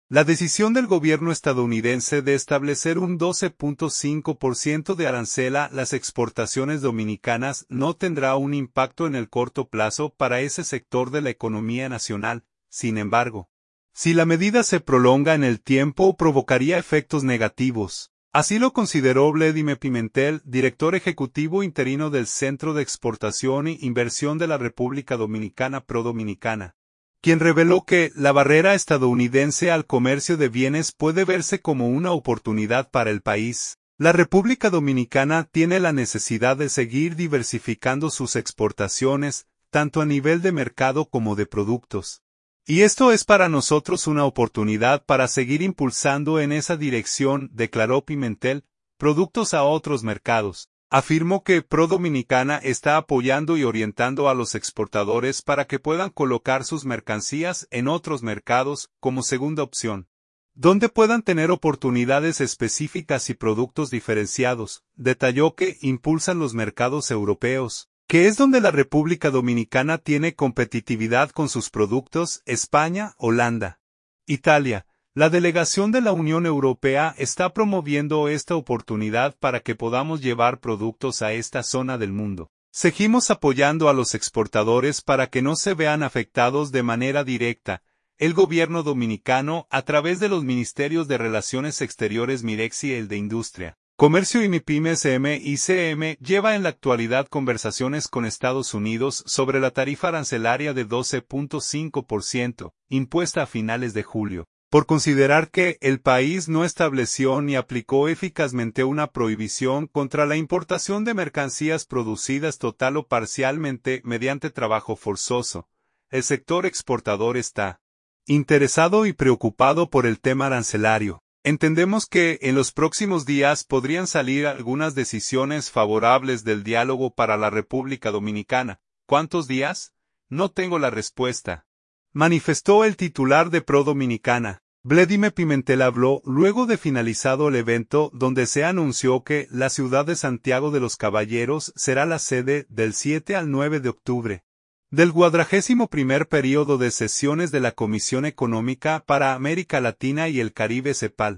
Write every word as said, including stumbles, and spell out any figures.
La decisión del gobierno estadounidense de establecer un doce punto cinco por ciento de arancel a las exportaciones dominicanas no tendrá un impacto en el corto plazo para ese sector de la economía nacional. Sin embargo, si la medida se prolonga en el tiempo, provocaría efectos negativos. Así lo consideró Vladimir Pimentel, director ejecutivo interino del Centro de Exportación e Inversión de la República Dominicana Pro-Dominicana, quien reveló que la barrera estadounidense al comercio de bienes puede verse como una oportunidad para el país. La República Dominicana tiene la necesidad de seguir diversificando sus exportaciones, tanto a nivel de mercado como de productos. Y esto es para nosotros una oportunidad para seguir impulsando en esa dirección, declaró Pimentel, productos a otros mercados. Afirmó que Pro Dominicana está apoyando y orientando a los exportadores para que puedan colocar sus mercancías en otros mercados, como segunda opción, donde puedan tener oportunidades específicas y productos diferenciados. Detalló que impulsan los mercados europeos, que es donde la República Dominicana tiene competitividad con sus productos. España, Holanda, Italia. La delegación de la Unión Europea está promoviendo esta oportunidad para que podamos llevar productos a esta zona del mundo. Seguimos apoyando a los exportadores para que no se vean afectados de manera directa. El gobierno dominicano, a través de los ministerios de Relaciones Exteriores MIREX y el de Industria, Comercio y MIPYMES M I C M, lleva en la actualidad conversaciones con Estados Unidos sobre la tarifa arancelaria de doce punto cinco por ciento, impuesta a finales de julio, por considerar que el país no estableció ni aplicó eficazmente una prohibición contra la importación de mercancías producidas total o parcialmente mediante trabajo forzoso. El sector exportador está interesado y preocupado por el tema arancelario. Entendemos que en los próximos días podrían salir algunas decisiones favorables del diálogo para la República Dominicana. ¿Cuántos días? No tengo la respuesta, manifestó el titular de Pro Dominicana. Vladimir Pimentel habló luego de finalizado el evento, donde se anunció que la ciudad de Santiago de los Caballeros será la sede del siete al nueve de octubre del cuadragésimo primer período de sesiones de la Comisión Económica para América Latina y el Caribe CEPAL.